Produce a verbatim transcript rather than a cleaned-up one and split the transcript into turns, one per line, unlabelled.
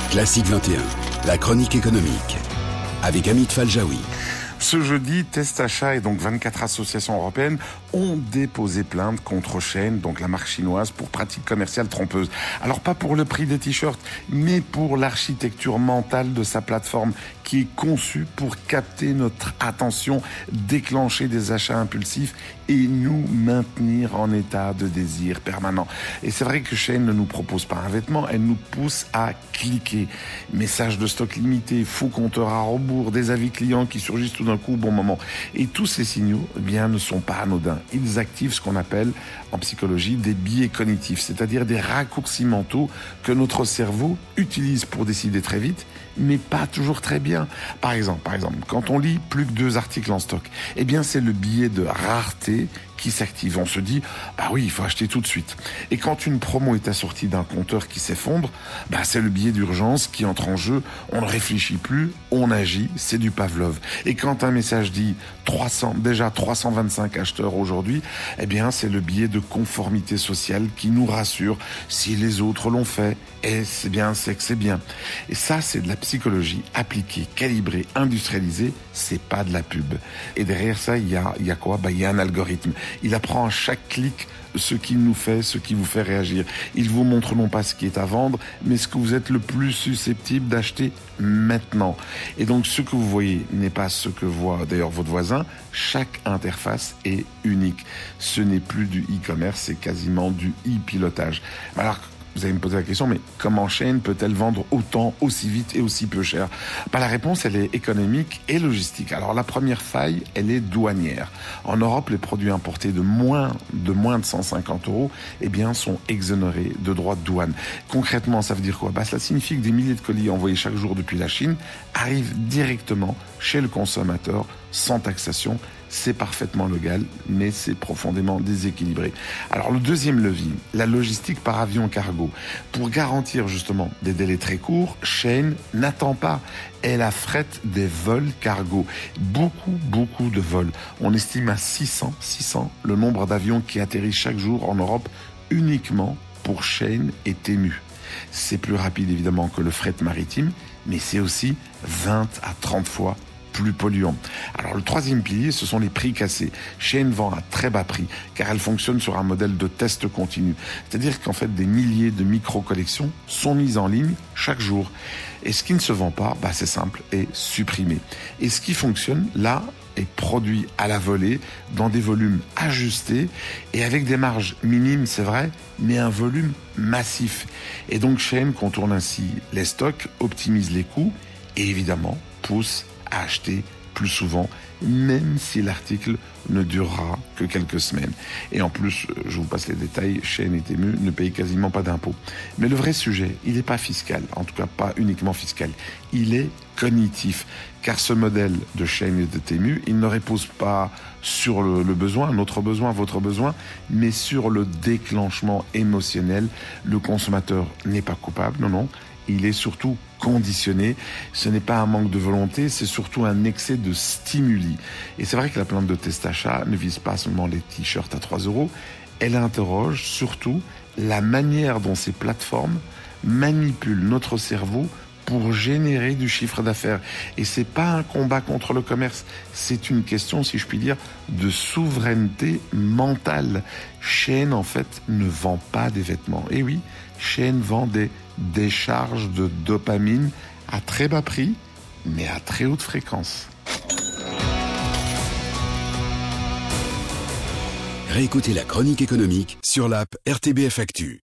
Classique vingt et un, la chronique économique, avec Amit Faljaoui.
Ce jeudi, Testachat et donc vingt-quatre associations européennes ont déposé plainte contre Shein, donc la marque chinoise, pour pratiques commerciales trompeuses. Alors pas pour le prix des t-shirts, mais pour l'architecture mentale de sa plateforme qui est conçue pour capter notre attention, déclencher des achats impulsifs et nous maintenir en état de désir permanent. Et c'est vrai que Shein ne nous propose pas un vêtement, elle nous pousse à cliquer. Messages de stock limité, faux compteurs à rebours, des avis clients qui surgissent tout d'un coup au bon moment. Et tous ces signaux, eh bien, ne sont pas anodins. Ils activent ce qu'on appelle en psychologie des biais cognitifs, c'est-à-dire des raccourcis mentaux que notre cerveau utilise pour décider très vite, mais pas toujours très bien. Par exemple, par exemple, quand on lit plus que deux articles en stock, eh bien, c'est le biais de rareté qui s'active. On se dit, bah oui, il faut acheter tout de suite. Et quand une promo est assortie d'un compteur qui s'effondre, bah c'est le biais d'urgence qui entre en jeu. On ne réfléchit plus, on agit, c'est du Pavlov. Et quand un message dit trois cents, déjà trois cent vingt-cinq acheteurs aujourd'hui, eh bien c'est le biais de conformité sociale qui nous rassure. Si les autres l'ont fait, et c'est bien, c'est que c'est bien. Et ça, c'est de la psychologie appliquée, calibrée, industrialisée. C'est pas de la pub. Et derrière ça, il y a, il y a quoi? Bah, il y a un algorithme. Il apprend à chaque clic ce qu'il nous fait, ce qui vous fait réagir. Il vous montre non pas ce qui est à vendre, mais ce que vous êtes le plus susceptible d'acheter maintenant. Et donc, ce que vous voyez n'est pas ce que voit d'ailleurs votre voisin. Chaque interface est unique. Ce n'est plus du e-commerce, c'est quasiment du e-pilotage. Alors, vous allez me poser la question, mais comment Shein peut-elle vendre autant, aussi vite et aussi peu cher? Bah, la réponse, elle est économique et logistique. Alors, la première faille, elle est douanière. En Europe, les produits importés de moins de, moins de cent cinquante euros, eh bien, sont exonérés de droits de douane. Concrètement, ça veut dire quoi? Bah, cela signifie que des milliers de colis envoyés chaque jour depuis la Chine arrivent directement chez le consommateur sans taxation. C'est parfaitement légal, mais c'est profondément déséquilibré. Alors le deuxième levier, la logistique par avion cargo. Pour garantir justement des délais très courts, Shein n'attend pas. Elle affrète des vols cargo. Beaucoup, beaucoup de vols. On estime à six cents, six cents le nombre d'avions qui atterrissent chaque jour en Europe uniquement pour Shein et Temu. C'est plus rapide évidemment que le fret maritime, mais c'est aussi vingt à trente fois plus polluant. Alors le troisième pilier, ce sont les prix cassés. Shein vend à très bas prix, car elle fonctionne sur un modèle de test continu. C'est-à-dire qu'en fait, des milliers de micro-collections sont mises en ligne chaque jour. Et ce qui ne se vend pas, bah, c'est simple, est supprimé. Et ce qui fonctionne, là, est produit à la volée, dans des volumes ajustés, et avec des marges minimes, c'est vrai, mais un volume massif. Et donc Shein contourne ainsi les stocks, optimise les coûts, et évidemment, pousse à acheter plus souvent, même si l'article ne durera que quelques semaines. Et en plus, je vous passe les détails, Shein et Temu ne payent quasiment pas d'impôts. Mais le vrai sujet, il n'est pas fiscal, en tout cas pas uniquement fiscal, il est cognitif. Car ce modèle de Shein et de Temu, il ne repose pas sur le, le besoin, notre besoin, votre besoin, mais sur le déclenchement émotionnel. Le consommateur n'est pas coupable, non, non. Il est surtout conditionné. Ce n'est pas un manque de volonté, c'est surtout un excès de stimuli. Et c'est vrai que la plainte de Testachat ne vise pas seulement les t-shirts à trois euros, elle interroge surtout la manière dont ces plateformes manipulent notre cerveau pour générer du chiffre d'affaires. Et c'est pas un combat contre le commerce, c'est une question, si je puis dire, de souveraineté mentale. Shein, en fait, ne vend pas des vêtements. Et oui, Shein vend des décharges de dopamine à très bas prix, mais à très haute fréquence.
Réécoutez la chronique économique sur l'app R T B F Actu.